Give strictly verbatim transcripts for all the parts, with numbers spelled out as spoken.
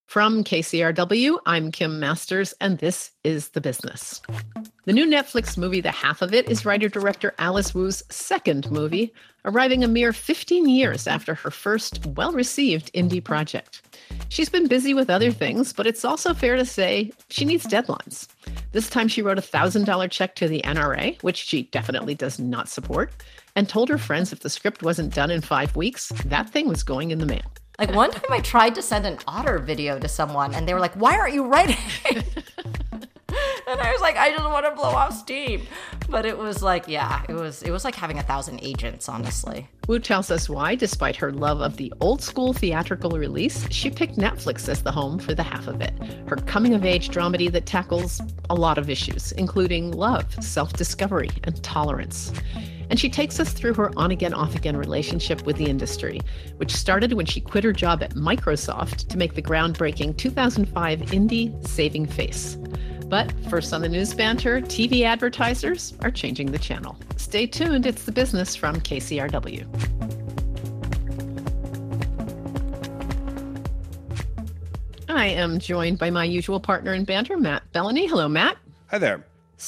From K C R W, I'm Kim Masters, and this is The Business. The new Netflix movie, The Half of It, is writer-director Alice Wu's second movie, arriving a mere fifteen years after her first well-received indie project. She's been busy with other things, but it's also fair to say she needs deadlines. This time she wrote a one thousand dollars check to the N R A, which she definitely does not support, and told her friends if the script wasn't done in five weeks, that thing was going in the mail. Like one time I tried to send an otter video to someone and they were like, why aren't you writing? And I was like, I just want to blow off steam. But it was like, yeah, it was it was like having a thousand agents, honestly. Wu tells us why, despite her love of the old school theatrical release, she picked Netflix as the home for The Half of It, her coming-of-age dramedy that tackles a lot of issues, including love, self-discovery, and tolerance. And she takes us through her on-again, off-again relationship with the industry, which started when she quit her job at Microsoft to make the groundbreaking two thousand five indie Saving Face. But first on the news banter, T V advertisers are changing the channel. Stay tuned, it's The Business from K C R W. I am joined by my usual partner in banter, Matt Bellany. Hello, Matt. Hi there.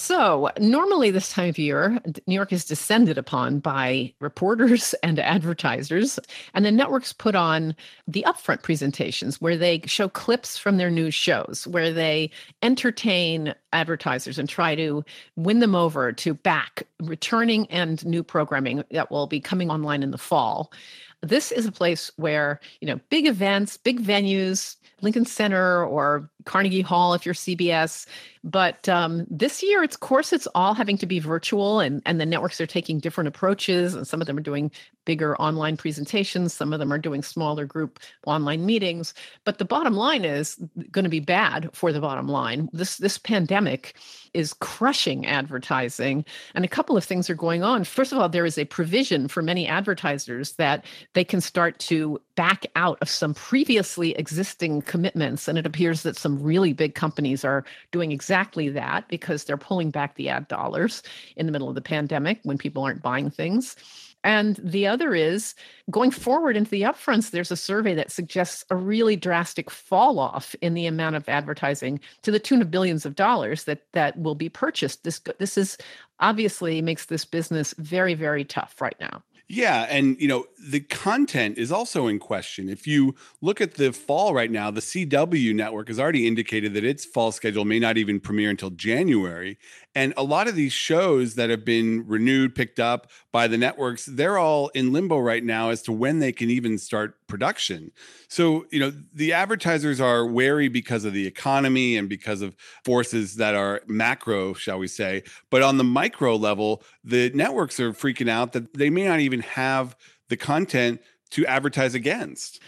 So normally this time of year, New York is descended upon by reporters and advertisers, and the networks put on the upfront presentations where they show clips from their news shows, where they entertain advertisers and try to win them over to back returning and new programming that will be coming online in the fall. This is a place where, you know, big events, big venues, Lincoln Center or Carnegie Hall if you're C B S. But um, this year, it's, of course, it's all having to be virtual, and, and the networks are taking different approaches, and some of them are doing bigger online presentations. Some of them are doing smaller group online meetings. But the bottom line is going to be bad for the bottom line. This, this pandemic is crushing advertising, and a couple of things are going on. First of all, there is a provision for many advertisers that they can start to back out of some previously existing commitments, and it appears that some really big companies are doing exactly that because they're pulling back the ad dollars in the middle of the pandemic when people aren't buying things. And the other is going forward into the upfronts, there's a survey that suggests a really drastic fall off in the amount of advertising to the tune of billions of dollars that that will be purchased. This this is obviously makes this business very, very tough right now. Yeah. And, you know, the content is also in question. If you look at the fall right now, the C W network has already indicated that its fall schedule may not even premiere until January. And a lot of these shows that have been renewed, picked up by the networks, they're all in limbo right now as to when they can even start production. So, you know, the advertisers are wary because of the economy and because of forces that are macro, shall we say. But on the micro level, the networks are freaking out that they may not even have the content to advertise against.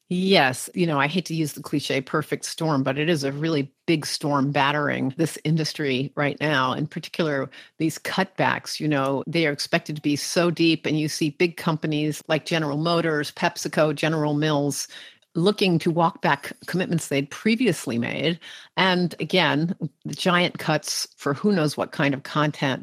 Yes. You know, I hate to use the cliche perfect storm, but it is a really big storm battering this industry right now. In particular, these cutbacks, you know, they are expected to be so deep. And you see big companies like General Motors, PepsiCo, General Mills looking to walk back commitments they'd previously made. And again, the giant cuts for who knows what kind of content.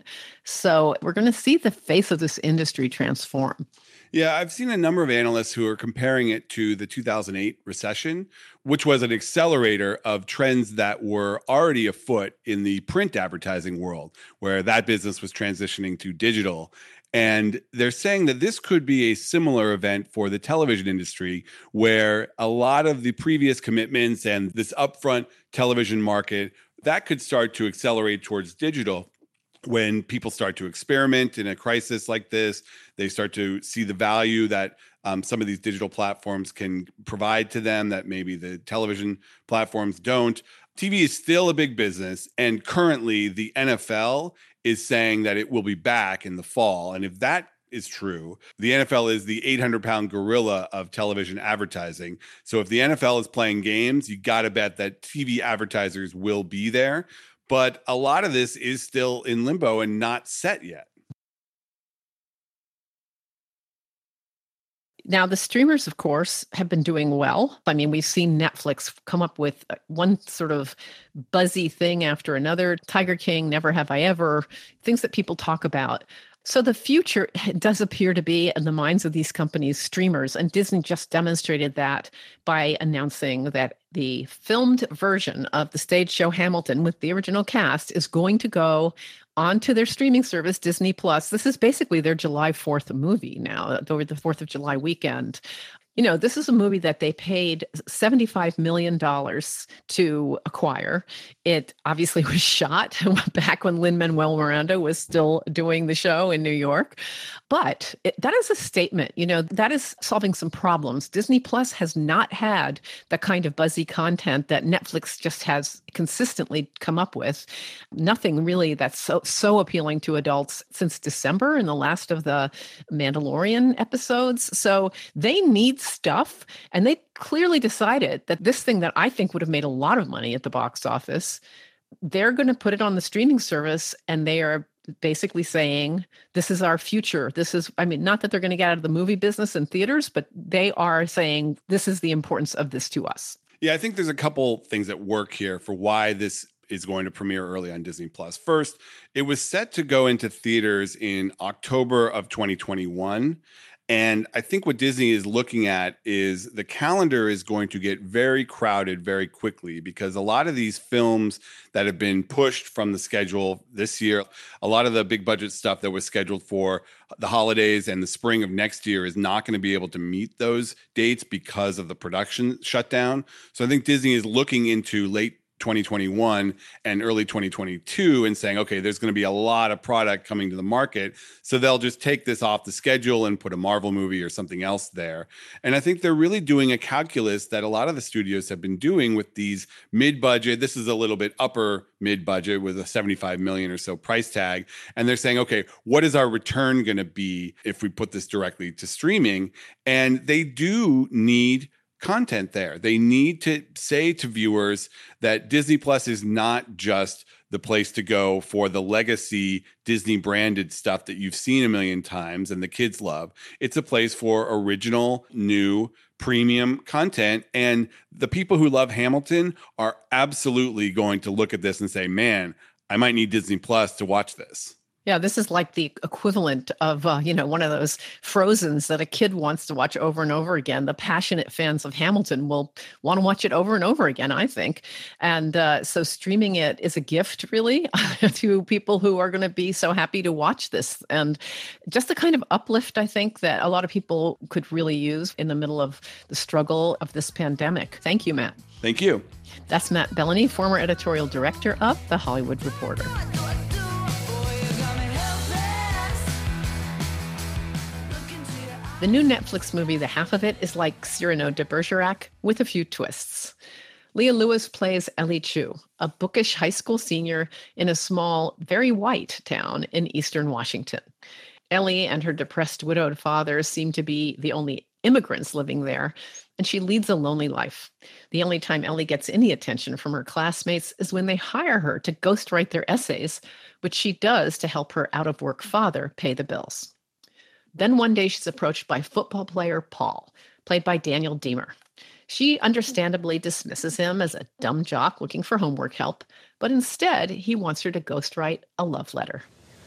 So we're going to see the face of this industry transform. Yeah, I've seen a number of analysts who are comparing it to the two thousand eight recession, which was an accelerator of trends that were already afoot in the print advertising world, where that business was transitioning to digital. And they're saying that this could be a similar event for the television industry, where a lot of the previous commitments and this upfront television market, that could start to accelerate towards digital. When people start to experiment in a crisis like this, they start to see the value that um, some of these digital platforms can provide to them that maybe the television platforms don't. T V is still a big business, and currently the N F L is saying that it will be back in the fall. And if that is true, the N F L is the eight hundred pound gorilla of television advertising. So if the N F L is playing games, you got to bet that T V advertisers will be there. But a lot of this is still in limbo and not set yet. Now, the streamers, of course, have been doing well. I mean, we've seen Netflix come up with one sort of buzzy thing after another. Tiger King, Never Have I Ever, things that people talk about. So the future does appear to be in the minds of these companies, streamers, and Disney just demonstrated that by announcing that the filmed version of the stage show Hamilton with the original cast is going to go onto their streaming service, Disney Plus. This is basically their July fourth movie now, over the fourth of July weekend. You know, this is a movie that they paid seventy-five million dollars to acquire. It obviously was shot back when Lin-Manuel Miranda was still doing the show in New York. But it, that is a statement, you know, that is solving some problems. Disney Plus has not had the kind of buzzy content that Netflix just has consistently come up with. Nothing really that's so, so appealing to adults since December in the last of the Mandalorian episodes. So they need stuff. And they clearly decided that this thing that I think would have made a lot of money at the box office, they're going to put it on the streaming service, and they are basically saying, this is our future. This is, I mean, not that they're going to get out of the movie business and theaters, but they are saying this is the importance of this to us. Yeah, I think there's a couple things that work here for why this is going to premiere early on Disney Plus. First, it was set to go into theaters in October of twenty twenty-one. And I think what Disney is looking at is the calendar is going to get very crowded very quickly, because a lot of these films that have been pushed from the schedule this year, a lot of the big budget stuff that was scheduled for the holidays and the spring of next year is not going to be able to meet those dates because of the production shutdown. So I think Disney is looking into late twenty twenty-one and early twenty twenty-two and saying, okay, there's going to be a lot of product coming to the market. So they'll just take this off the schedule and put a Marvel movie or something else there. And I think they're really doing a calculus that a lot of the studios have been doing with these mid-budget. This is a little bit upper mid-budget with a seventy-five million or so price tag. And they're saying, okay, what is our return going to be if we put this directly to streaming? And they do need content there. They need to say to viewers that Disney Plus is not just the place to go for the legacy Disney branded stuff that you've seen a million times and the kids love. It's a place for original, new, premium content. And the people who love Hamilton are absolutely going to look at this and say, man, I might need Disney Plus to watch this. Yeah, this is like the equivalent of, uh, you know, one of those Frozens that a kid wants to watch over and over again. The passionate fans of Hamilton will want to watch it over and over again, I think. And uh, so streaming it is a gift, really, to people who are going to be so happy to watch this. And just the kind of uplift, I think, that a lot of people could really use in the middle of the struggle of this pandemic. Thank you, Matt. Thank you. That's Matt Bellany, former editorial director of The Hollywood Reporter. The new Netflix movie, The Half of It, is like Cyrano de Bergerac with a few twists. Leah Lewis plays Ellie Chu, a bookish high school senior in a small, very white town in eastern Washington. Ellie and her depressed widowed father seem to be the only immigrants living there, and she leads a lonely life. The only time Ellie gets any attention from her classmates is when they hire her to ghostwrite their essays, which she does to help her out-of-work father pay the bills. Then one day she's approached by football player Paul, played by Daniel Deemer. She understandably dismisses him as a dumb jock looking for homework help, but instead he wants her to ghostwrite a love letter.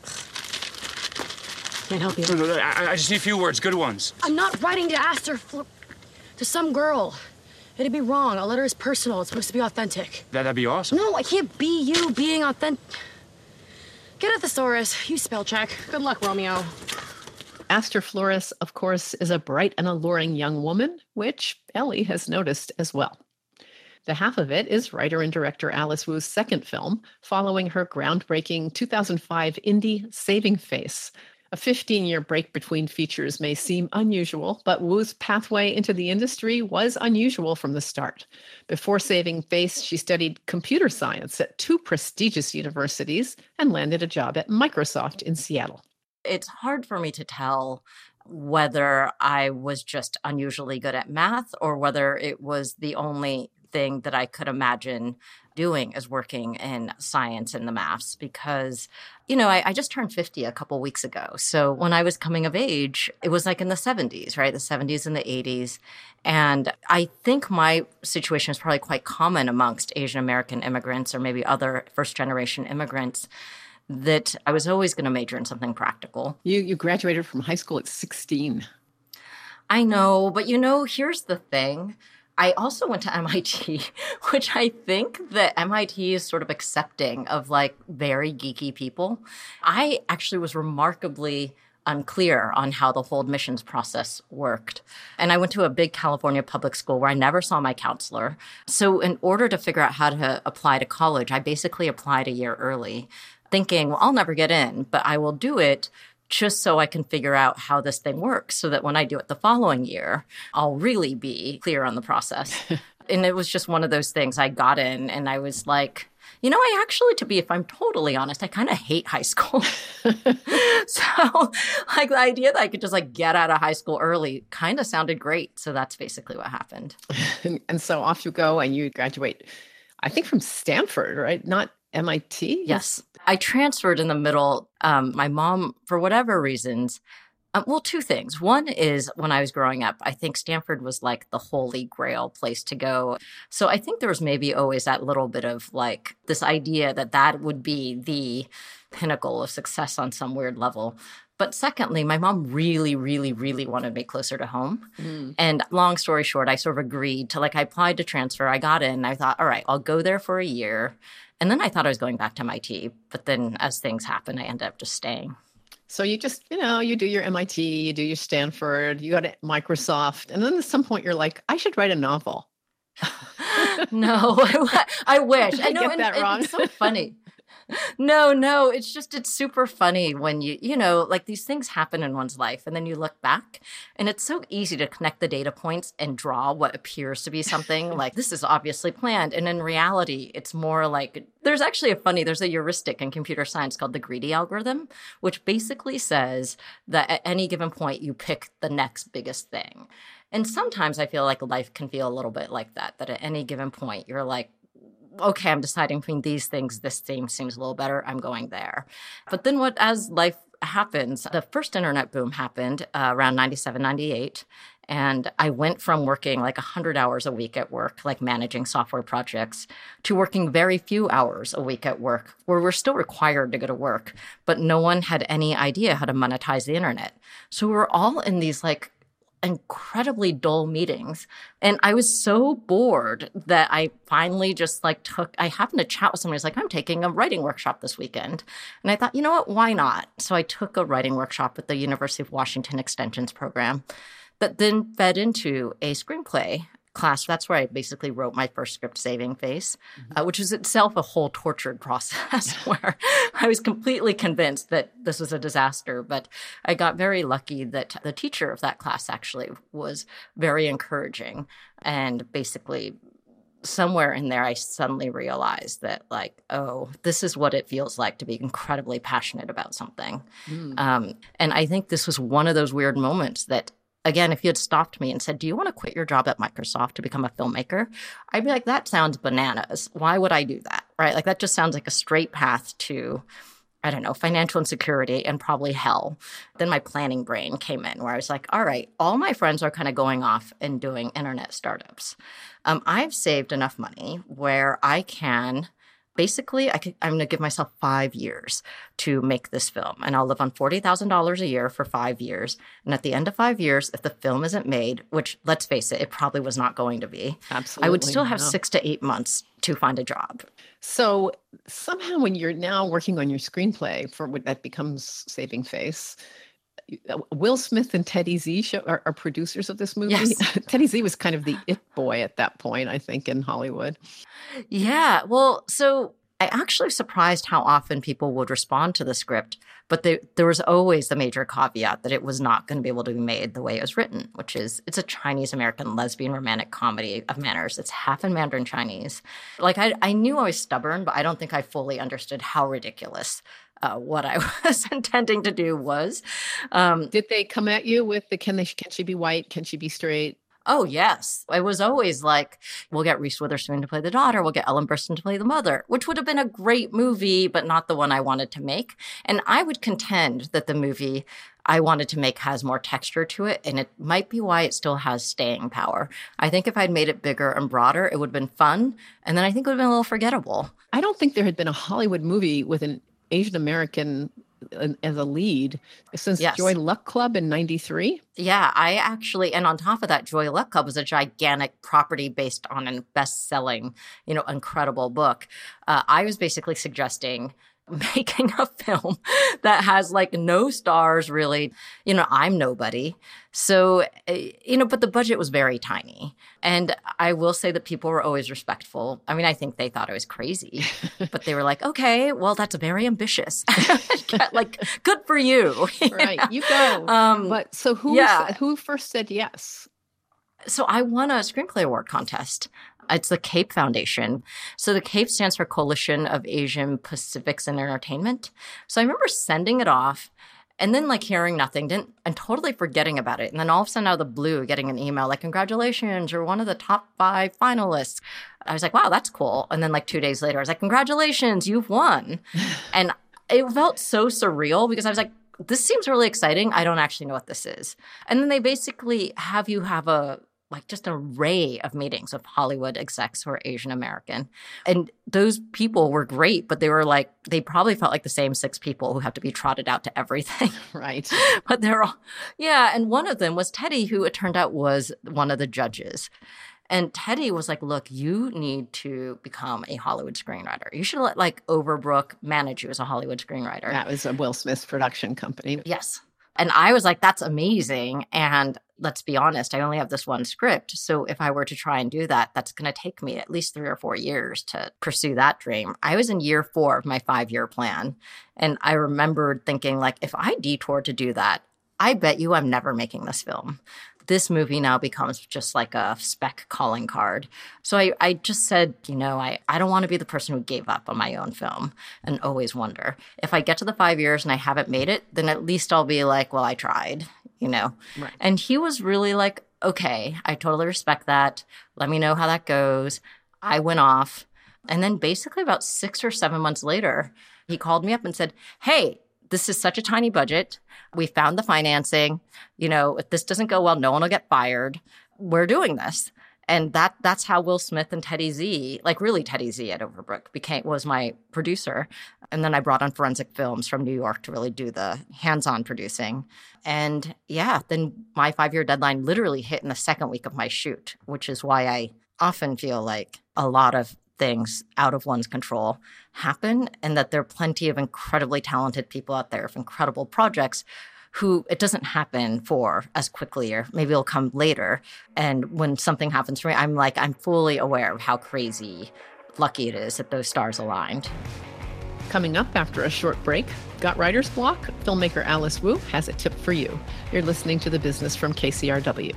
Can't help you. No, no, I, I just need a few words, good ones. I'm not writing to ask her for, to some girl. It'd be wrong. A letter is personal. It's supposed to be authentic. That, that'd be awesome. No, I can't be you being authentic. Get a thesaurus. You spell check. Good luck, Romeo. Aster Flores, of course, is a bright and alluring young woman, which Ellie has noticed as well. The Half of It is writer and director Alice Wu's second film, following her groundbreaking two thousand five indie Saving Face. A fifteen-year break between features may seem unusual, but Wu's pathway into the industry was unusual from the start. Before Saving Face, she studied computer science at two prestigious universities and landed a job at Microsoft in Seattle. It's hard for me to tell whether I was just unusually good at math or whether it was the only thing that I could imagine doing is working in science and the maths because, you know, I, I just turned fifty a couple weeks ago. So when I was coming of age, it was like in the seventies, right? The seventies and the eighties. And I think my situation is probably quite common amongst Asian American immigrants or maybe other first generation immigrants, that I was always going to major in something practical. You you graduated from high school at sixteen. I know, but you know, here's the thing. I also went to M I T, which I think that M I T is sort of accepting of like very geeky people. I actually was remarkably unclear on how the whole admissions process worked. And I went to a big California public school where I never saw my counselor. So in order to figure out how to apply to college, I basically applied a year early, thinking, well, I'll never get in, but I will do it just so I can figure out how this thing works so that when I do it the following year, I'll really be clear on the process. And it was just one of those things. I got in and I was like, you know, I actually, to be, if I'm totally honest, I kind of hate high school. So like the idea that I could just like get out of high school early kind of sounded great. So that's basically what happened. and, and so off you go and you graduate, I think from Stanford, right? Not M I T? Yes. I transferred in the middle. Um, my mom, for whatever reasons, um, well, two things. One is when I was growing up, I think Stanford was like the holy grail place to go. So I think there was maybe always that little bit of like this idea that that would be the pinnacle of success on some weird level. But secondly, my mom really, really, really wanted me closer to home. Mm. And long story short, I sort of agreed to like, I applied to transfer. I got in. I thought, all right, I'll go there for a year. And then I thought I was going back to M I T. But then as things happened, I ended up just staying. So you just, you know, you do your M I T, you do your Stanford, you go to Microsoft. And then at some point you're like, I should write a novel. No, I, I wish. Did I, I know, get and, that and wrong? It's so funny. No, no, it's just, it's super funny when you, you know, like these things happen in one's life and then you look back and it's so easy to connect the data points and draw what appears to be something like this is obviously planned. And in reality, it's more like there's actually a funny, there's a heuristic in computer science called the greedy algorithm, which basically says that at any given point, you pick the next biggest thing. And sometimes I feel like life can feel a little bit like that, that at any given point, you're like, okay, I'm deciding between these things. This theme seems a little better. I'm going there. But then what, as life happens, the first internet boom happened uh, around ninety-seven, ninety-eight. And I went from working like one hundred hours a week at work, like managing software projects, to working very few hours a week at work, where we're still required to go to work, but no one had any idea how to monetize the internet. So we were all in these like incredibly dull meetings. And I was so bored that I finally just like took, I happened to chat with somebody who's like, I'm taking a writing workshop this weekend. And I thought, you know what, why not? So I took a writing workshop at the University of Washington Extensions program that then fed into a screenplay class. That's where I basically wrote my first script, Saving Face, mm-hmm. uh, which is itself a whole tortured process where I was completely convinced that this was a disaster. But I got very lucky that the teacher of that class actually was very encouraging. And basically, somewhere in there, I suddenly realized that, like, oh, this is what it feels like to be incredibly passionate about something. Mm. Um, and I think this was one of those weird moments that, again, if you had stopped me and said, do you want to quit your job at Microsoft to become a filmmaker? I'd be like, that sounds bananas. Why would I do that? Right? Like that just sounds like a straight path to, I don't know, financial insecurity and probably hell. Then my planning brain came in where I was like, all right, all my friends are kind of going off and doing internet startups. Um, I've saved enough money where I can Basically, I could, I'm going to give myself five years to make this film, and I'll live on forty thousand dollars a year for five years. And at the end of five years, if the film isn't made, which, let's face it, it probably was not going to be, absolutely, I would still have no. six to eight months to find a job. So somehow when you're now working on your screenplay for what that becomes Saving Face, Will Smith and Teddy Z show, are, are producers of this movie. Yes. Teddy Z was kind of the it boy at that point, I think, in Hollywood. Yeah. Well, so I actually surprised how often people would respond to the script, but they, there was always the major caveat that it was not going to be able to be made the way it was written, which is it's a Chinese-American lesbian romantic comedy of manners. It's half in Mandarin Chinese. Like I, I knew I was stubborn, but I don't think I fully understood how ridiculous Uh, what I was intending to do was. Um, Did they come at you with the, can they, can she be white? Can she be straight? Oh, yes. It was always like, we'll get Reese Witherspoon to play the daughter. We'll get Ellen Burstyn to play the mother, which would have been a great movie, but not the one I wanted to make. And I would contend that the movie I wanted to make has more texture to it. And it might be why it still has staying power. I think if I'd made it bigger and broader, it would have been fun. And then I think it would have been a little forgettable. I don't think there had been a Hollywood movie with an Asian American as a lead since Yes. Joy Luck Club in ninety-three. Yeah, I actually, and on top of that, Joy Luck Club was a gigantic property based on a best-selling, you know, incredible book. Uh, I was basically suggesting making a film that has like no stars really. You know, I'm nobody. So, uh, you know, but the budget was very tiny. And I will say that people were always respectful. I mean, I think they thought I was crazy, but they were like, okay, well, that's very ambitious. Like, good for you. Right, you go. Um, but so who yeah. who first said yes? So I won a screenplay award contest. It's the CAPE Foundation. So the CAPE stands for Coalition of Asian Pacifics in Entertainment. So I remember sending it off and then like hearing nothing, didn't, and totally forgetting about it. And then all of a sudden out of the blue, getting an email like, congratulations, you're one of the top five finalists. I was like, wow, that's cool. And then like two days later, I was like, congratulations, you've won. And it felt so surreal because I was like, this seems really exciting. I don't actually know what this is. And then they basically have you have a like just an array of meetings with Hollywood execs who are Asian American. And those people were great, but they were like, they probably felt like the same six people who have to be trotted out to everything. Right. But they're all, yeah. And one of them was Teddy, who it turned out was one of the judges. And Teddy was like, look, you need to become a Hollywood screenwriter. You should let like Overbrook manage you as a Hollywood screenwriter. That was a Will Smith production company. Yes. And I was like, that's amazing. And let's be honest, I only have this one script. So if I were to try and do that, that's going to take me at least three or four years to pursue that dream. I was in year four of my five-year plan. And I remembered thinking, like, if I detoured to do that, I bet you I'm never making this film. This movie now becomes just like a spec calling card. So I, I just said, you know, I, I don't want to be the person who gave up on my own film and always wonder. If I get to the five years and I haven't made it, then at least I'll be like, well, I tried, you know. Right. And he was really like, okay, I totally respect that. Let me know how that goes. I went off. And then basically about six or seven months later, he called me up and said, hey, this is such a tiny budget. We found the financing. You know, if this doesn't go well, no one will get fired. We're doing this. And that that's how Will Smith and Teddy Z, like really Teddy Z at Overbrook, became was my producer. And then I brought on Forensic Films from New York to really do the hands-on producing. And yeah, then my five-year deadline literally hit in the second week of my shoot, which is why I often feel like a lot of things out of one's control happen, and that there are plenty of incredibly talented people out there with incredible projects who it doesn't happen for as quickly, or maybe it'll come later. And when something happens for me, I'm like, I'm fully aware of how crazy lucky it is that those stars aligned. Coming up after a short break, got writer's block? Filmmaker Alice Wu has a tip for you. You're listening to The Business from K C R W.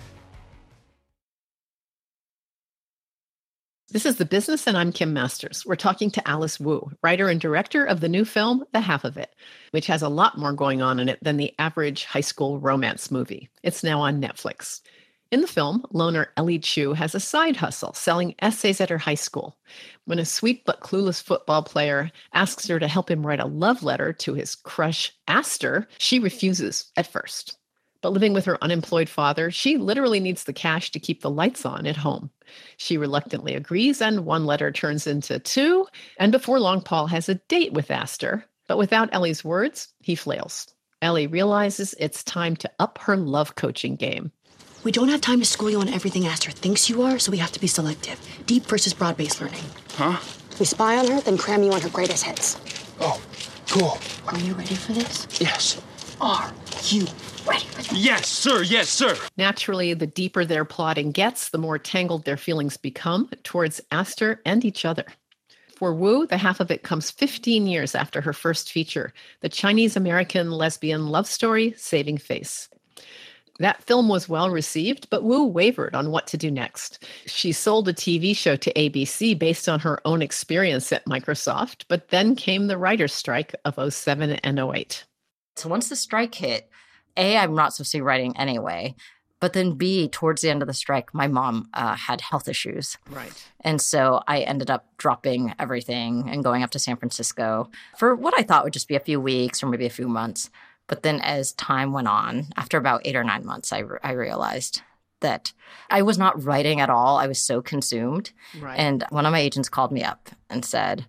This is The Business, and I'm Kim Masters. We're talking to Alice Wu, writer and director of the new film, The Half of It, which has a lot more going on in it than the average high school romance movie. It's now on Netflix. In the film, loner Ellie Chu has a side hustle selling essays at her high school. When a sweet but clueless football player asks her to help him write a love letter to his crush, Aster, she refuses at first. But living with her unemployed father, she literally needs the cash to keep the lights on at home. She reluctantly agrees, and one letter turns into two. And before long, Paul has a date with Aster. But without Ellie's words, he flails. Ellie realizes it's time to up her love coaching game. We don't have time to school you on everything Aster thinks you are, so we have to be selective. Deep versus broad-based learning. Huh? We spy on her, then cram you on her greatest hits. Oh, cool. Are you ready for this? Yes. Are you ready for this? Yes, sir. Yes, sir. Naturally, the deeper their plotting gets, the more tangled their feelings become towards Aster and each other. For Wu, The Half of It comes fifteen years after her first feature, the Chinese-American lesbian love story, Saving Face. That film was well received, but Wu wavered on what to do next. She sold a T V show to A B C based on her own experience at Microsoft, but then came the writer's strike of oh seven and oh eight. So once the strike hit, A, I'm not supposed to be writing anyway. But then B, towards the end of the strike, my mom uh, had health issues. Right. And so I ended up dropping everything and going up to San Francisco for what I thought would just be a few weeks or maybe a few months. But then as time went on, after about eight or nine months, I, re- I realized that I was not writing at all. I was so consumed. Right. And one of my agents called me up and said,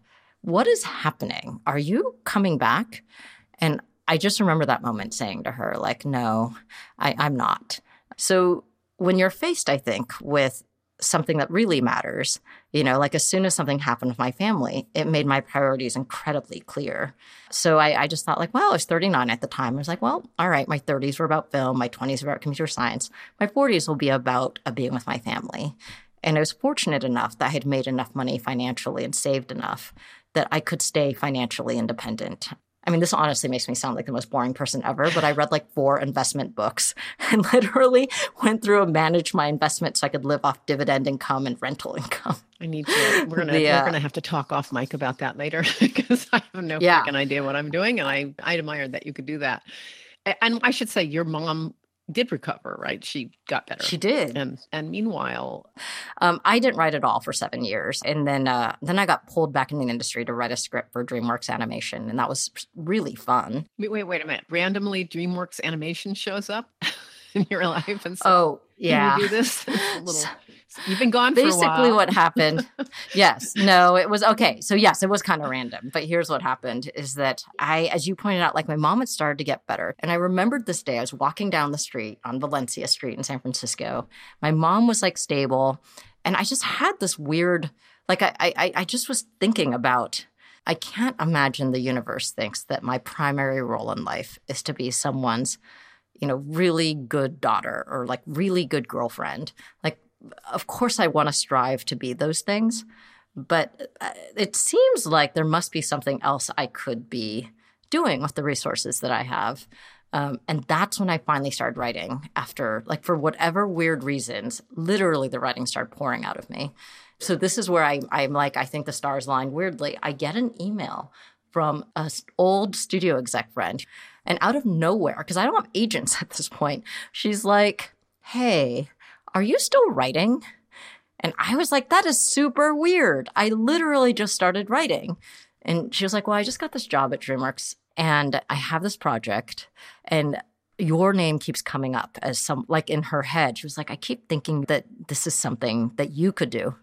what is happening? Are you coming back? And I just remember that moment saying to her, like, no, I, I'm not. So when you're faced, I think, with something that really matters, you know, like as soon as something happened with my family, it made my priorities incredibly clear. So I, I just thought like, well, I was thirty-nine at the time. I was like, well, all right, my thirties were about film. My twenties were about computer science. My forties will be about uh, being with my family. And I was fortunate enough that I had made enough money financially and saved enough that I could stay financially independent. I mean, this honestly makes me sound like the most boring person ever, but I read like four investment books and literally went through and managed my investment so I could live off dividend income and rental income. I need to, we're going to, Yeah. we're going to have to talk off mic about that later because I have no Yeah. freaking idea what I'm doing. And I, I admire that you could do that. A- And I should say your mom did recover, right? She got better. She did. And, and meanwhile, Um, I didn't write at all for seven years. And then uh, then I got pulled back in the industry to write a script for DreamWorks Animation. And that was really fun. wait, wait, wait a minute. Randomly DreamWorks Animation shows up in your life. And so Oh, yeah. can you do this? It's a little, you've been gone for a while. Basically what happened. Yes. No, it was okay. So yes, it was kind of random. But here's what happened is that I, as you pointed out, like my mom had started to get better. And I remembered this day, I was walking down the street on Valencia Street in San Francisco. My mom was like stable. And I just had this weird, like I, I, I just was thinking about, I can't imagine the universe thinks that my primary role in life is to be someone's, you know, really good daughter or like really good girlfriend. Like, of course, I want to strive to be those things, but it seems like there must be something else I could be doing with the resources that I have. Um, and that's when I finally started writing after, like, for whatever weird reasons, literally the writing started pouring out of me. So this is where I, I'm like, I think the stars aligned weirdly. I get an email from an old studio exec friend, and out of nowhere, because I don't have agents at this point, she's like, hey, are you still writing? And I was like, that is super weird. I literally just started writing. And she was like, well, I just got this job at DreamWorks and I have this project and your name keeps coming up as some, like in her head. She was like, I keep thinking that this is something that you could do.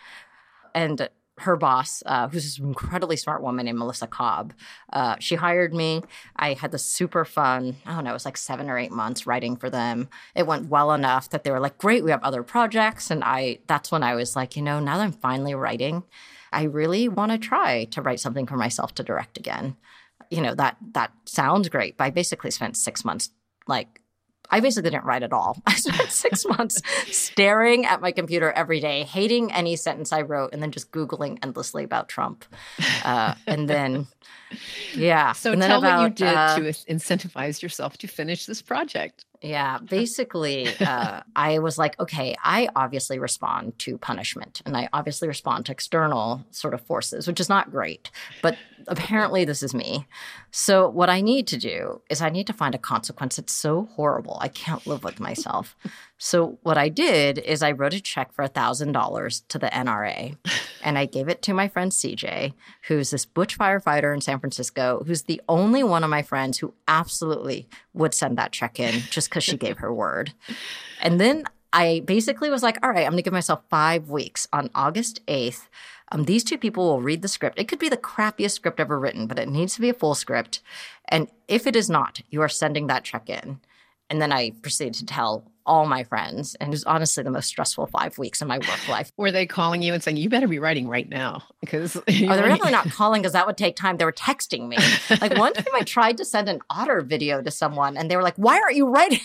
And her boss, uh, who's this incredibly smart woman named Melissa Cobb, uh, she hired me. I had this super fun, I don't know, it was like seven or eight months writing for them. It went well enough that they were like, great, we have other projects. And I, that's when I was like, you know, now that I'm finally writing, I really want to try to write something for myself to direct again. You know, that, that sounds great. But I basically spent six months, like, I basically didn't write at all. I spent six months staring at my computer every day, hating any sentence I wrote, and then just Googling endlessly about Trump. Uh, and then, yeah. So and then tell about, what you did uh, to incentivize yourself to finish this project. Yeah, basically, uh, I was like, okay, I obviously respond to punishment and I obviously respond to external sort of forces, which is not great, but apparently this is me. So what I need to do is I need to find a consequence that's so horrible, I can't live with myself. So what I did is I wrote a check for one thousand dollars to the N R A and I gave it to my friend C J, who's this butch firefighter in San Francisco, who's the only one of my friends who absolutely would send that check in just because she gave her word. And then I basically was like, all right, I'm going to give myself five weeks. On August eighth, um, these two people will read the script. It could be the crappiest script ever written, but it needs to be a full script. And if it is not, you are sending that check in. And then I proceeded to tell all my friends. And it was honestly the most stressful five weeks of my work life. Were they calling you and saying, you better be writing right now? Because Oh, they were definitely not calling because that would take time. They were texting me. Like one time I tried to send an otter video to someone and they were like, why aren't you writing?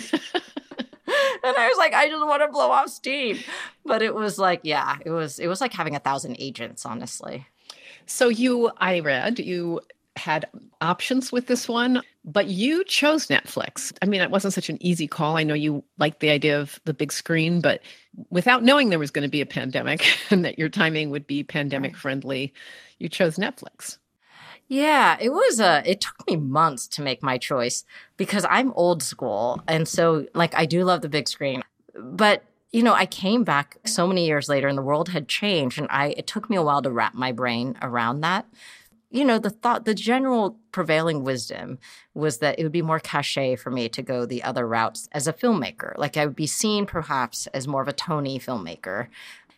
And I was like, I just want to blow off steam. But it was like, yeah, it was it was like having a thousand agents, honestly. So you, I read, you had options with this one, but you chose Netflix. I mean, it wasn't such an easy call. I know you liked the idea of the big screen, but without knowing there was going to be a pandemic and that your timing would be pandemic friendly, you chose Netflix. Yeah, it was a, it took me months to make my choice because I'm old school. And so like, I do love the big screen, but you know, I came back so many years later and the world had changed and I, it took me a while to wrap my brain around that. You know, the thought, the general prevailing wisdom was that it would be more cachet for me to go the other routes as a filmmaker. Like I would be seen perhaps as more of a Tony filmmaker.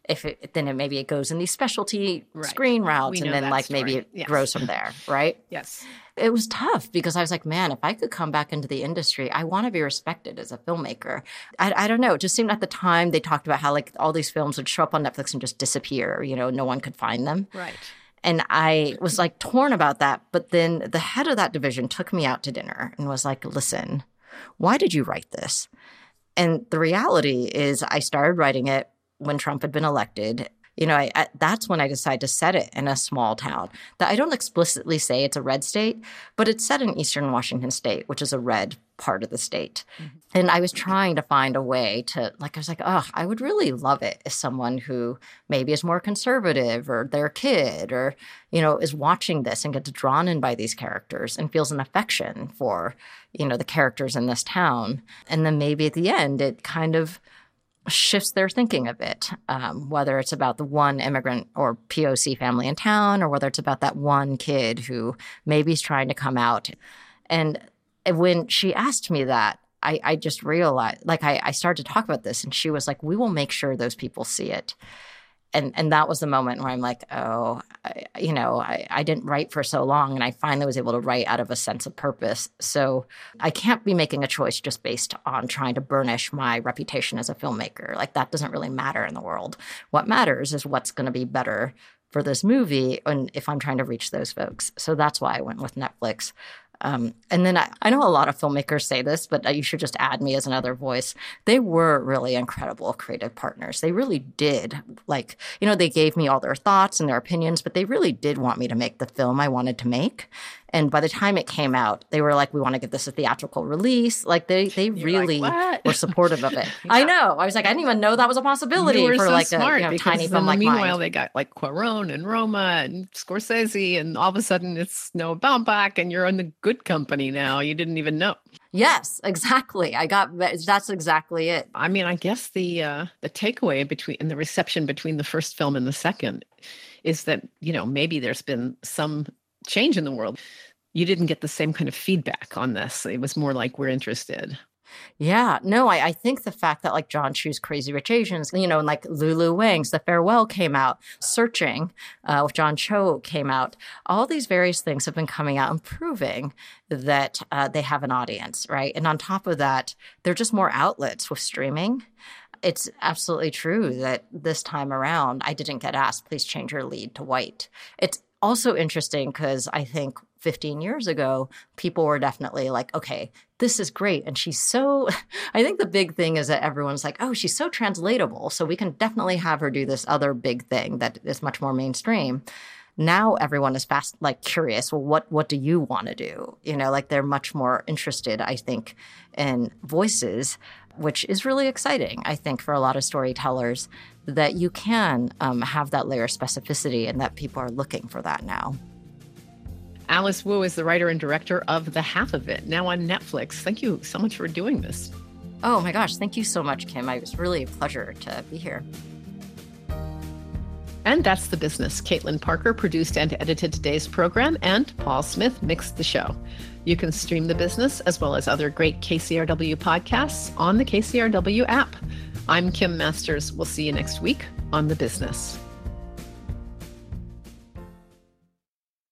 if it, then it, maybe it goes in these specialty Right. screen routes, We and know then that like maybe story. it Yes. grows from there, right? Yes. It was tough because I was like, man, if I could come back into the industry, I want to be respected as a filmmaker. I, I don't know. It just seemed at the time they talked about how like all these films would show up on Netflix and just disappear. You know, no one could find them. Right. And I was like torn about that. But then the head of that division took me out to dinner and was like, listen, why did you write this? And the reality is I started writing it when Trump had been elected. You know, I, I, that's when I decided to set it in a small town. That I don't explicitly say it's a red state, but it's set in eastern Washington state, which is a red part of the state. Mm-hmm. And I was trying to find a way to, like, I was like, oh, I would really love it if someone who maybe is more conservative or their kid or, you know, is watching this and gets drawn in by these characters and feels an affection for, you know, the characters in this town. And then maybe at the end, it kind of shifts their thinking a bit, um, whether it's about the one immigrant or P O C family in town, or whether it's about that one kid who maybe is trying to come out. And when she asked me that, I, I just realized, like, I, I started to talk about this, and she was like, we will make sure those people see it. And and that was the moment where I'm like, oh, I, you know, I, I didn't write for so long, and I finally was able to write out of a sense of purpose. So I can't be making a choice just based on trying to burnish my reputation as a filmmaker. Like, that doesn't really matter in the world. What matters is what's going to be better for this movie, and if I'm trying to reach those folks. So that's why I went with Netflix. Um, and then I, I know a lot of filmmakers say this, but you should just add me as another voice. They were really incredible creative partners. They really did. Like, you know, they gave me all their thoughts and their opinions, but they really did want me to make the film I wanted to make. And by the time it came out, they were like, we want to get this a theatrical release. Like, they they You're really like, were supportive of it. Yeah. I know. I was like, I didn't even know that was a possibility You were for so like smart a you know, because tiny then film like meanwhile mine. they got like Cuarón and Roma and Scorsese, and all of a sudden it's Noah Baumbach, and you're in the good company now. You didn't even know. Yes, exactly. I got that's exactly it. I mean, I guess the uh, the takeaway between and the reception between the first film and the second is that, you know, maybe there's been some change in the world. You didn't get the same kind of feedback on this. It was more like, we're interested. Yeah, no, I, I think the fact that like John Chu's Crazy Rich Asians, you know, and like Lulu Wang's The Farewell came out, Searching uh, with John Cho came out, all these various things have been coming out and proving that uh, they have an audience, right? And on top of that, they're just more outlets with streaming. It's absolutely true that this time around, I didn't get asked, please change your lead to white. It's also interesting because I think fifteen years ago, people were definitely like, okay, this is great. And she's so, I think the big thing is that everyone's like, oh, she's so translatable. So we can definitely have her do this other big thing that is much more mainstream. Now everyone is fast, like curious. Well, what, what do you want to do? You know, like they're much more interested, I think, in voices, which is really exciting, I think, for a lot of storytellers, that you can um, have that layer of specificity and that people are looking for that now. Alice Wu is the writer and director of The Half of It, now on Netflix. Thank you so much for doing this. Oh my gosh, thank you so much, Kim. It was really a pleasure to be here. And that's The Business. Caitlin Parker produced and edited today's program, and Paul Smith mixed the show. You can stream The Business as well as other great K C R W podcasts on the K C R W app. I'm Kim Masters. We'll see you next week on The Business.